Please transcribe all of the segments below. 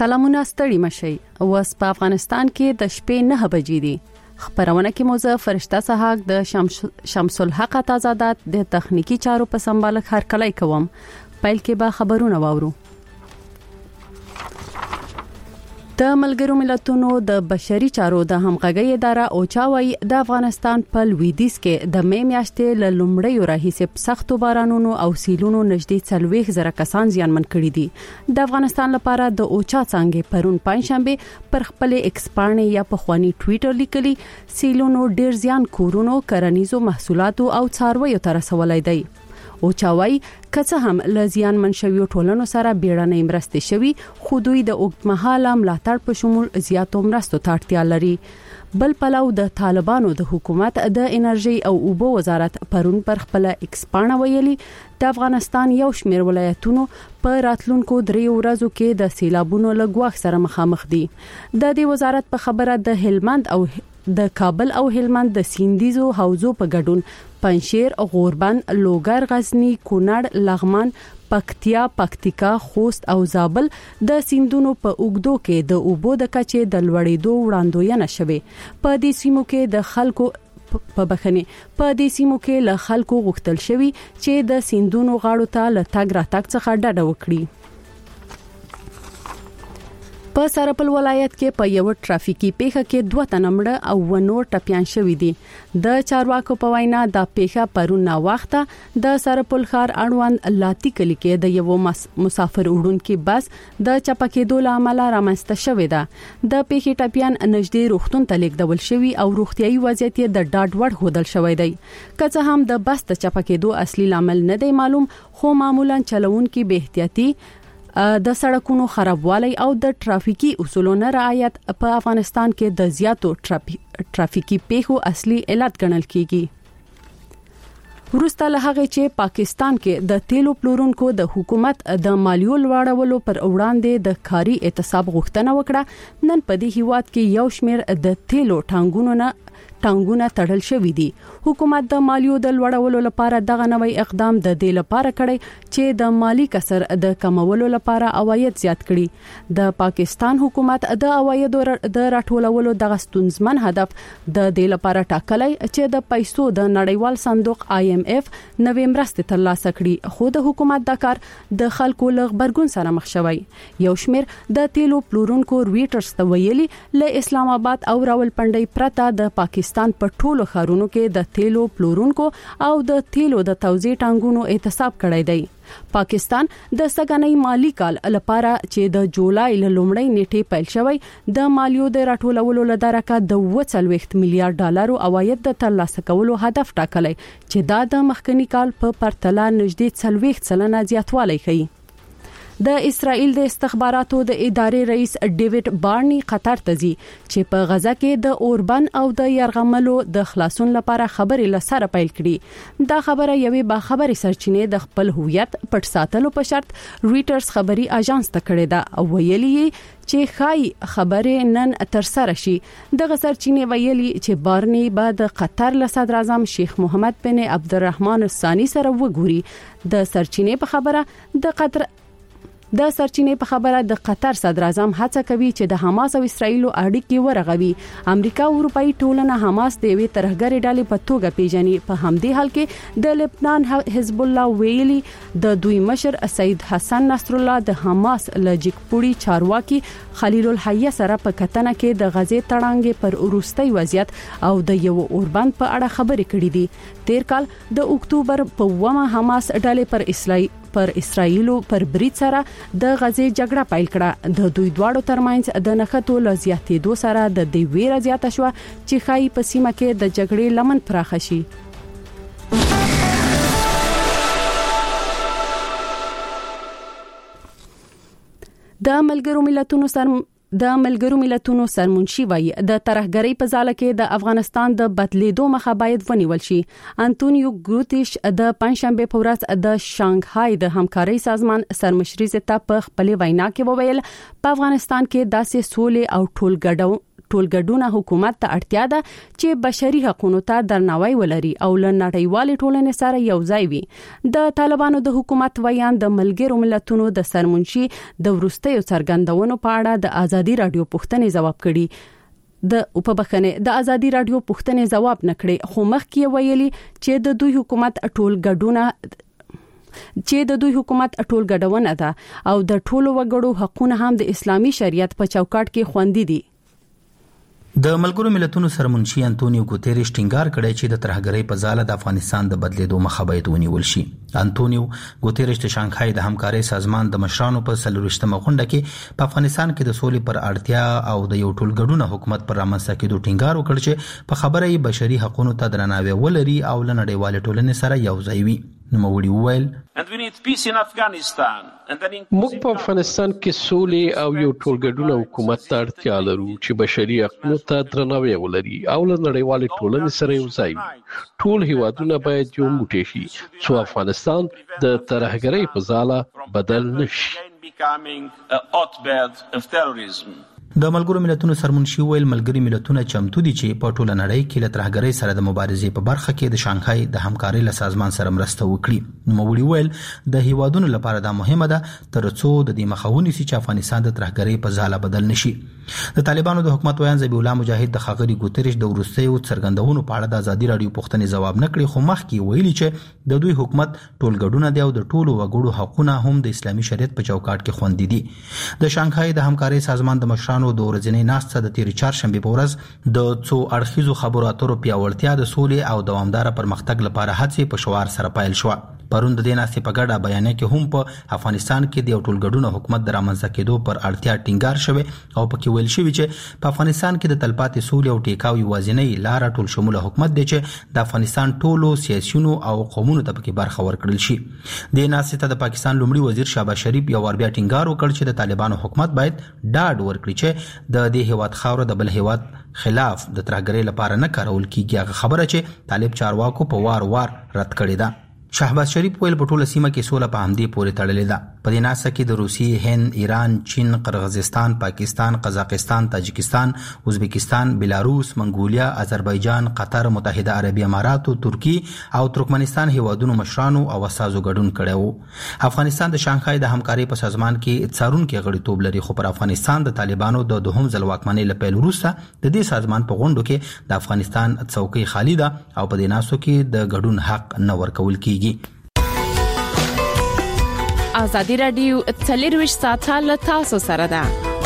سلامونه ستړي مشي. اوس په افغانستان کې د شپې 9 بجې دي. خبرونه کې موزه فرشته سحاق د شمس الحق تازادات د تخنیکی چارو په سمبال هرکلای کوم. پیل کې به خبرونه واورو. د ملګرو ملتونو د بشري چارو د همغږي اداره اوچا وايي د افغانستان په لویدیځ کې د مې میاشتې له لومړیو راهیسې سختو بارانونو او سیلونو نږدې 40,000 کسان زیانمن کړي دي. د افغانستان لپاره د اوچا څنګه پرون پنځشنبه پر خپل ایکسپانې یا په خواني ټویټر لیکلي سیلونو ډیر زیان کورونو کرنیزو محصولاتو او څارویو تر رسولای دی. او چاوي کڅه هم لزیان منشوي ټولنو سره بیړنۍ مرستې شوي خو دوی د اوږدمهاله ملاتړ په شمول زیاتو مرستو ته اړتیا لري. بل پلاو د طالبانو د حکومت د انرژي او اوبو وزارت پرون پر خپل ایکسپانه ویلي د افغانستان یو شمېر ولایتونو په راتلونکو 3 ورځو کې د سیلابونو له ګواښ سره مخامخ دي. د دې وزارت په خبره د هلمند او د کابل او هلمند د سیندیزو حوزو په ګډون پنشیر، غوربند، لوګر، غزنی، کونړ، لغمان، پکتیا، پکتیکا، خوست او زابل د سیندونو په اوګدو کې د اوبو د کچې د لوړېدو وړاندوینه شوه. په دې سیمو کې د خلکو له خلکو غوښتل شوی چې د سیندونو غاړو ته له تګ راتګ څخه ډډه وکړي. په سرپل ولایت کې په یو ټرافیکي پیښه کې 2 تنه مړه او ونور ټپيان شوي دي. د چارواکو په وینا د پیښه پرون وخته د سرپل ښار اړوند لاتی کلی کې د یو مسافر وړونکي بس د چپکېدو لامل رامنځته شوې ده. د پیښې ټپيان نږدې روغتون ته لیږدول شوي او روغتيایي وضعیت یې د ډاډ وړ هودل شوی دی. که هم د بس د چپکېدو اصلي لامل نه دی معلوم، خو معمولا چلوونکي به احتیاطي د سړکونو خرابوالی او د ټرافیکي اصولو رعایت په افغانستان کې د زیاتو ټرافیکي پیښو اصلي علت ګڼل کیږي. ورسته له هغه چې پاکستان کې د تیلو پلورونکو د حکومت د مالیو لوړولو پر وړاندې د کاري اعتصاب غوښتنه وکړه، نن په دې هیواد کې یو شمېر د تیلو ټانګونه تړل شوې دي. حکومت د مالیو د لوړولو لپاره دغه نوې اقدام د دې لپاره کړی چې د مالی کسر د کمولو لپاره عواید زیات کړي. د پاکستان حکومت د عوایدو د راټولولو د ستونزمن هدف د دې لپاره ټاکلی چې د پیسو د نړیوال صندوق IMF نوې مرستې ترلاسه کړي، خو د حکومت د کار د خلکو له غبرګون سره مخ شوی. یو شمېر د تیلو پلورونکو رويټرز ته ویلي له اسلام آباد او راولپنډي پرته د پاکستان په ټولو ښارونو کې د تیلو پلورونکو او د تیلو د توزیع ټانګونو اعتصاب کړی دی. پاکستان د سګنۍ مالی کال لپاره چې د جولای له لومړۍ نیټې پیل شوی د مالیو د راټولولو لپاره د 40 میلیارډ ډالر عواید د ترلاسه کولو هدف ټاکلی چې دا د مخکنی کال په پرتله نږدې 40% زیاتوالی کوي. د اسرائیل د استخباراتو د ادارې رئیس ډیوډ بارني قطر ته ځي چې په غزا کې د اوربن او د يرغملو د خلاصون لپاره خبرې لسره پیل کړي. دا خبره یوې با خبري سرچینې د خپل هویت پټ ساتلو په شرط رويټرز خبري اژانس ته کړی دا او ویلي چې خای خبره نن تر سره شي. د سرچینې ویلي چې بارني بعد قطر له صدر اعظم شیخ محمد بن عبدالرحمن الثاني سره وګوري. د سرچینې په خبره د قطر صدر اعظم هڅه کوي چې د حماس او اسرائیل اړیکې ورغوي. امریکا او اروپאי ټولنه حماس د وی ترهګری ډلې په توګه پیژني. په همدې حال کې د لبنان حزب الله ویلي د دوی مشر سید حسن نصر الله د حماس لجیکپوړي چارواکي خلیل الحیه سره په کتنه کې د غزې تړانګې پر وروستي وضعیت او د یو اوربند په اړه خبرې کړې دي. تیر کال د اکتوبر په 1 حماس ډلې پر اسرائیلو پر برید سره د غزې جګړه پیل کړه. د دوی دواړو ترمنځ د نښتو لزیاتېدو سره د دې ویره زیاته شو چې خای په سیمه کې د جګړې لمن پراخه شي. د ملګرو ملتونو سرمنشي وایي د ترهګرۍ په ځاله کې د افغانستان د بدلیدو مخه باید ونیول شي. انټونیو ګوتریش د پنځشنبه په ورځ د شانګهای د همکارۍ سازمان سرمشري ته په خپل وینا کې وویل په افغانستان کې داسې سولې او ټولګډونه حکومت ته اړتیا ده چې بشري حقوقو ته درناوی ولري او له نړیوال ټولنې سره یوځای وي. د طالبانو د حکومت ویان د ملګرو ملتونو د سرمنشي د ورستیو څرګندونو په اړه د ازادي رادیو پوښتنې جواب کړي. د په ازادي رادیو پوښتنې جواب نکړي، خو مخکې ویلي چې د دوی حکومت ټولګډونه ده او د ټولو وګړو حقوقونه هم د اسلامي شریعت په چوکاټ کې خوندي دي. د ملګرو ملتونو سرمنشي انټونیو ګوتریش ټینګار کړی چې د ترهګرۍ په ځاله د افغانستان د بدلیدو مخه باید ونیول شي. انټونیو ګوتریش د شانګهای د همکارۍ سازمان د مشرانو په 24مه غونډه کې په افغانستان کې د سولې پر اړتیا او د یو ټولګډونه حکومت پر رامنځته کېدو ټینګار وکړ چې په خبره یې بشري حقوقو ته درناوی ولري او له نړیوال ټولنې سره یوځای وي. نوموړي وویل موږ په افغانستان کې سولې او یو ټولګډونه حکومت ته اړتیا لرو چې بشري حقوقو ته درناوی ولري او له نړیوال ټولنې سره یوځای وي. ټول هیوادونه باید یو موټی شي څو افغانستان د ترهګرۍ په ځاله بدل نشي. د ملګرو ملتونو سرمنشي ویل ملګری ملتونه چمتو دي چې په ټوله نړۍ کې له ترهګرۍ سره د مبارزې په برخه کې د شانګهای د همکارۍ له سازمان سره مرسته وکړي. نوموړي ویل د هیوادونو لپاره دا مهمه ده ترڅو د دې مخه ونیسي چې افغانستان د ترهګرۍ په ځاله بدل نشي. د طالبانو د حکومت ویان ذبیح الله مجاهد د خاغلی ګوتریش د ورستیو څرګندونو په اړه د ازادي رادیو پوښتنې جواب نکړي، خو مخکې ویلي چې د دوی حکومت ټولګډونه دی او د ټولو وګړو حقوقونه هم د اسلامي شریعت په چوکاټ کې خوندي دي. د شانګهای د همکارۍ سازمان د مشرانو د ورځنۍ ناسته د تیر چهارشنبه په ورځ د څو اړخیزو خبرو اترو پیاوړتیا د سولې او دوامدار پرمختګ لپاره هڅې په شوار سره پیل شو. پرون د دې ناستې په ګډه بیانیه کې هم په افغانستان کې د ټولګډونه حکومت د رامنځته کېدو پر اړتیا ټینګار شوی او پکې ویل شوی چې په افغانستان کې د تلپاتې سولې او ټیکاو یوازینۍ لار ټول شموله حکومت دی چې د افغانستان ټولو سیاسيونو او قومونو ته پکې برخه ورکړل شي. د ناستې ته د پاکستان لومړي وزیر شهباز شریف یو ور بیا ټینګار وکړ چې د طالبانو حکومت باید ډاډ ورکړي چې د دې هیواد خاوره د بل هیواد خلاف د ترهګرۍ لپاره نه کارول کیږي. هغه خبره چې طالب چارواکو په وار رد کړې ده. شهباز شریف ویل په ټوله سیمه کې سوله په همدې پورې تړلې ده. په دې ناسته کې د روسیې، هند، ایران، چین، قرغیزستان، پاکستان، قزاقستان، تاجکستان، ازبکستان، بلاروس، منګولیا، آذربایجان، قطر، متحده عربی امارات، ترکی او ترکمنستان هیوادونو مشرانو او اساسو ګډون کړي وو. افغانستان د شانګهای د همکارۍ په سازمان کې څارونکي غړیتوب لري، خو پر افغانستان د طالبانو د دوهم ځل واکمنۍ له پیل وروسته د دې سازمان په غونډو کې د افغانستان څوکۍ خالی ده او په دې ناسو کې د ګډون حق نه ورکول کیږي. ازادي رادیو 24 ساعته له تاسو سره ده.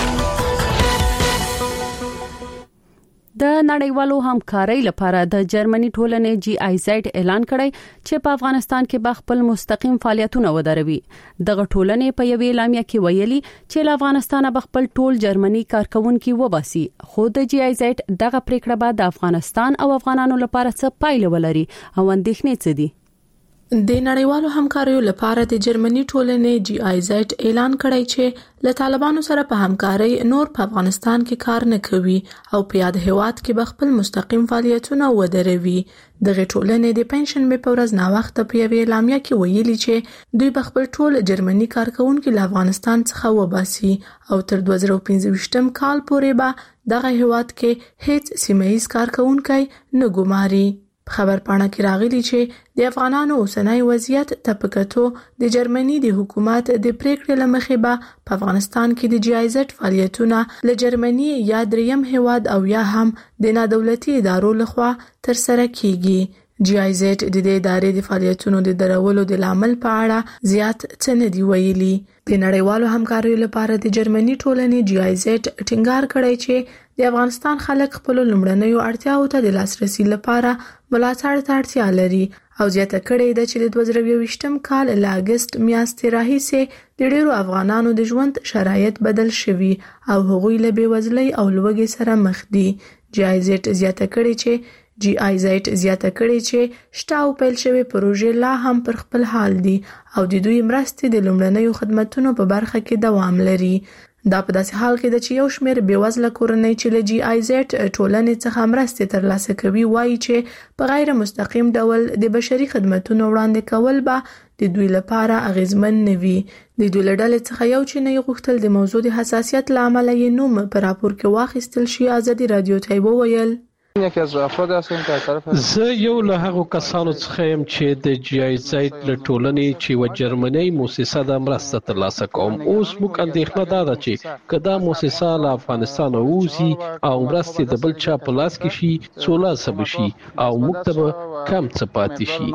د نړیوالو همکارۍ لپاره د جرمني ټولنې GIZ اعلان کړی چې په افغانستان کې به خپل مستقیم فعالیتونه ودروي. دغه ټولنې په یوې اعلامیه کې ویلي چې له افغانستان به خپل ټول جرمني کارکونکو وباسي، خو د GIZ دغه پریکړه به د افغانستان او افغانانو لپاره څه پایله ولري او اندېښنې څه دي. د نړیوالو همکاریو لپاره د جرمني ټولنې GIZ اعلان کړی چې له طالبانو سره په همکارۍ نور په افغانستان کې کار نه کوي او په یاد هیواد کې به خپل مستقیم فعالیتونه ودروي. دغه ټولنې د پنځشنبه په ورځ نا وخت په یوې اعلامیه کې ویلي چې دوی به خپل ټول جرمني کارکونکو له افغانستان څخه وباسي او تر 2015 کال پورې به دغه هیواد کې هیڅ سیمه‌ییز کارکونکي نه ګماري. خبر پاڼه کې راغلی چې د افغانانو اوسنۍ وضعیت ته په کتو د جرمني د حکومت د پریکړې لمخې به په افغانستان کې د GIZ فعالیتونه له جرمني یا دریم هیواد او یا هم د نادولتي ادارو لخوا تر سره کیږي. GIZ د دې ادارې د فعالیتونو د درولو د لامل په اړه زیات څه نه دی ویلي. د نړیوالو همکاریو لپاره د جرمني ټولنې GIZ ټینګار کړی چې د افغانستان خلک خپل لومړنیو اړتیاوو ته د لاسرسي لپاره ملاتړ ته اړتیا لري او زیاته کړې ده چې د 2022 کال له اگست میاشتې راهیسې د ډیرو افغانانو د ژوند شرایط بدل شوي او هغوی له بېوزلۍ او لوږې سره مخ دي. GIZ زیاته کړې چې شته او پیل شوی پروژې لا هم پر خپل حال دي او د دوی مرستې د لومړنیو خدماتو په برخه کې دوام لري. دا په داسې حال کې ده چې یو شمېر بېوزله کورنۍ چې له GIZ ټولنې څخه مرستې ترلاسه کوي وایي چې په غیر مستقیم ډول د بشري خدماتو وړاندې کول به د دوی لپاره اغیزمن نه وي. د دوی له ډلې څخه یو چې نه غوښتل د موضوع د حساسیت له امله یې نوم په راپور کې واخیستل شي. ازادي رادیو ته وویل زه یو له هغو کسانو څخه یم چې د جی آی زید له ټولنې چې و جرمنۍ مؤسسه د مرسته ترلاسه کوم. اوس موږ اندېښنه ده چې که دا مؤسسه له افغانستان ووځي او مرستې د بل چا په لاس کې شي څولاسه بشي او موږ ته به کم څه پاتې شي.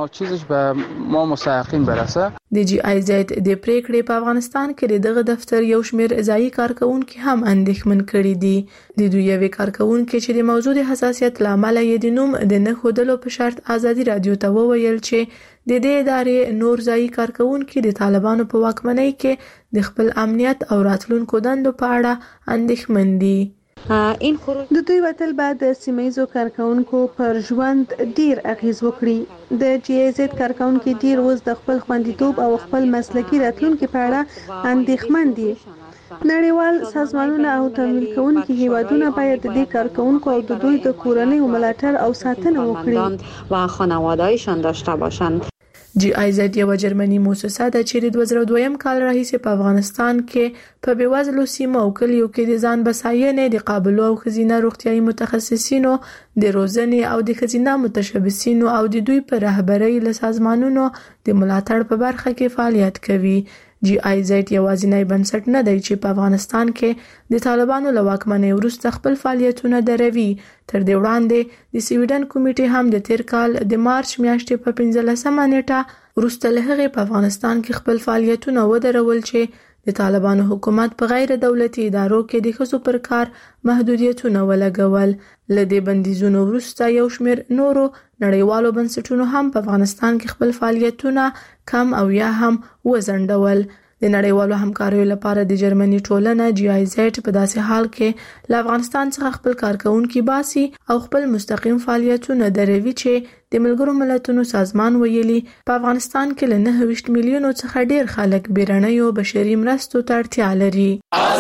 د جی آی زید د پریکړې په افغانستان کې دغه دفتر یو شمېر ځایي کارکونکو هم اندېښمن کړي دي. د دوی یوې کارکونکو چې د موضوع د حساسیت لامل یې د نوم د نه ښودلو په شرط ازادي رادیو ته وویل چې د دې ادارې نور ځایي کارکونکو د طالبانو په واکمنۍ کې د خپل امنیت او راتلونکو دندو په اړه اندېښمن دي. د دوی وتل بعد د سیمایزو کارکونکو پر ژوند ډیر اغیز وکړي. د جی آی زد کارکونکو ډیر اوس د خپل خوندیتوب او خپل مسلکي راتلونکو په اړه اندېښمن دي. نړیوال سازمانونه او تمویل کوونکي هیوادونه باید د دې کارکونکو او د دوی د کورنۍ ملاتړ او ساتنه وکړي و خانواده‌ایشان داشته باشند. جی آی زد یو جرمني مؤسسه ده چې د 2002 کال راهیسې په افغانستان کې په بیوزلو سیمو او کلیو کې د ځان بساینې د قابلو او ښځینه روغتیايي متخصصینو د روزنې او د ښځینه متشبثینو او د دوی په رهبرۍ له سازمانونو د ملاتړ په برخه کې فعالیت کوي. جی آی زد یوازینی بنسټ نه دی چې په افغانستان کې د طالبانو له واکمنۍ وروسته خپل فعالیتونه دروي. تر دې وړاندې د سویډن کمیټې هم د تیر کال د مارچ میاشتې په 15مه نیټه وروسته له هغې په افغانستان کې خپل فعالیتونه ودرول چې د طالبانو حکومت په غیر دولتي ادارو کې د ښځو پر کار محدودیتونه ولګول. له دې بندیزونو وروسته یو شمېر نورو نړیوالو بنسټونو هم په افغانستان کې خپل فعالیتونه کم او یا هم وځنډول. د نړیوالو همکاریو لپاره د جرمني ټولنه جی آی زد په داسې حال کې له افغانستان څخه خپل کارکونکو باسي او خپل مستقیم فعالیتونه دروي چې د ملګرو ملتونو سازمان ویلي په افغانستان کې له 9 میلیونو څخه ډیر خلک بیرنۍ او بشري مرستو ته اړتیا لري.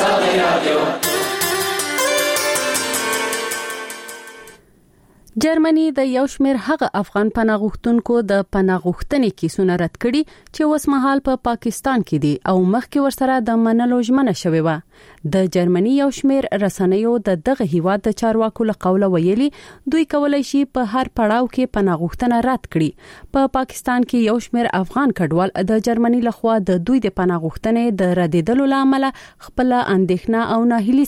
جرمني د یو شمېر هغه افغان پناه غوښتونکو د پناه غوښتنې کیسونه رد کړي چې اوس مهال په پاکستان کې دي او مخکې ورسره د منلو ژمنه شوې و. د جرمني یو شمېر رسنیو د دغه هیواد د چارواکو له قوله ویلي دوی کولای شي په هر پړاو کې پناه غوښتنه رد کړي. په پاکستان کې یو شمېر افغان کډوال د جرمني لخوا د دوی د پناه غوښتنې د ردیدلو لامل خپل اندېښنه او ناهیلي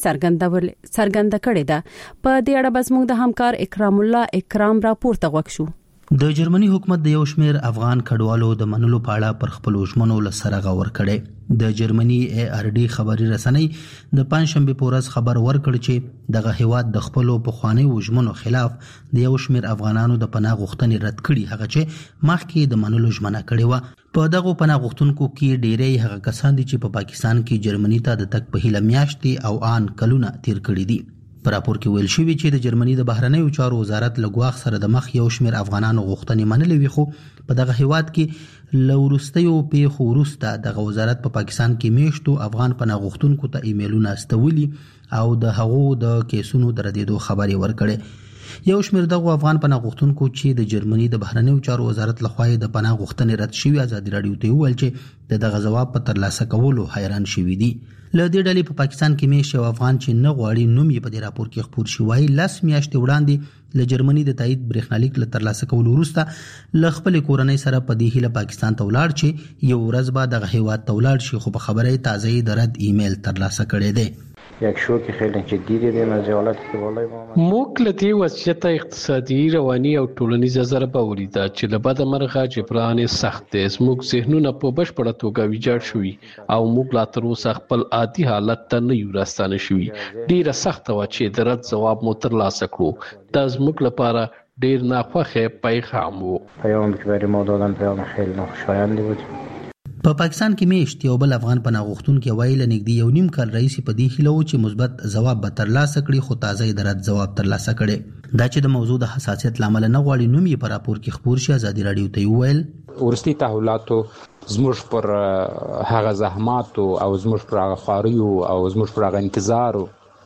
څرګنده کړې ده. په دې اړه به زموږ د همکار اکرام راپورته وکړو. د جرمني حکومت د یو شمېر افغان کډوالو د منلو په اړه پر خپل ژمنو لسره غور کړي. د جرمني ای آر ډي خبري رسنۍ د پنځشنبه په ورځ خبر ورکړ چې دغه هیواد د خپل پخوانی ژمنو خلاف د یو شمېر افغانانو د پناه غوښتنې رد کړي، هغه چې مخکې د منلو ژمنه کړې و. په دغه پناه غوښتونکو کې ډېری هغه کسان دي چې په پاکستان کې جرمني ته د تک په هیله میاشتې او ان کلونه تیر کړي دي. په راپور کې ویل شوی چې د جرمني د بهرنیو چارو وزارت له ګواښ سره د مخ یو شمېر افغانانو غوښتنې منلې وي، خو په دغه هیواد کې له وروستیو پیښو وروسته دغه وزارت په پاکستان کې میشتو افغان پناه غوښتونکو ته ایمیلونه استولي او د هغو د کیسونو د ردیدو خبري ورکړي. یو شمېر دغه افغان پناه غوښتونکو چې د جرمني د بهرنیو چارو وزارت لخوا د پناه غوښتنې رد شوی ازادي رادیو ته ویل چې دغه جواب په ترلاسه کولو حیران شوي دي. له دې ډلې په پاکستان کې میشت یو افغان چې نه غواړي نوم یې په دې راپور کې خپور شي وایي 10 میاشتې وړاندې له جرمني د تایید برېښنالیک له ترلاسه کولو وروسته له خپل کورنۍ سره په دې هیله پاکستان ته ولاړ چې یو ورځ به دغه هیواد ته ولاړ شي، خو په خبره تازه د رد ایمیل ترلاسه کړی دی. یک شوک خیلی جدی دی مجالات که بالای ما موږ له دې وضعیت اقتصادي، رواني او ټولنیزه ضربه ولیده چې له بده مرغه جبران سخت دی. زموږ ذهنونه په بشپړه توګه ویجاړ شوي او موږ لا تر اوسه خپل عادي حالت ته نه یو راستانه شوي. ډیره سخته وه چې د رد ځواب مو ترلاسه کړو. دا زموږ لپاره ډیر ناخوښه پیغام و. پیامی که برای ما دادن پیام خیلی ناخوشایندی بود. په پاکستان کې میشت یو بل افغان پناه غوښتونکي وایي له نږدې یو نیم کال راهیسې په دې هیله و چې مثبت ځواب به ترلاسه کړي، خو تازه یې د رد ځواب ترلاسه کړی. دا چې د موضوع د حساسیت لامل نه غواړي نوم یې په راپور کې خپور شي، ازادي رادیو ته وویل ورستي تحولاتو زموږ پر هغه زحمات او زموږ پر هغه خواریو او زموږ پر هغه انتظار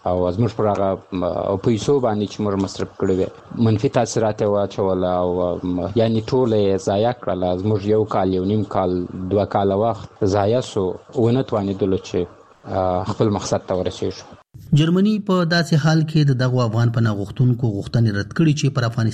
او زموږ پر هغه پیسو باندې چې موږ مصرف کړو منفي تاثیرات واچول او یعنی ټول ضایع کړل. زموږ یو کال یو نیم کال 2 کال وخت ضایع سو ونه توانېدل چې خپل مقصد ته ورسېږو. جرمني په داسې حال کې دغه افغان پناه غوښتونکو غوښتنې رد کړې چې پر افغانستان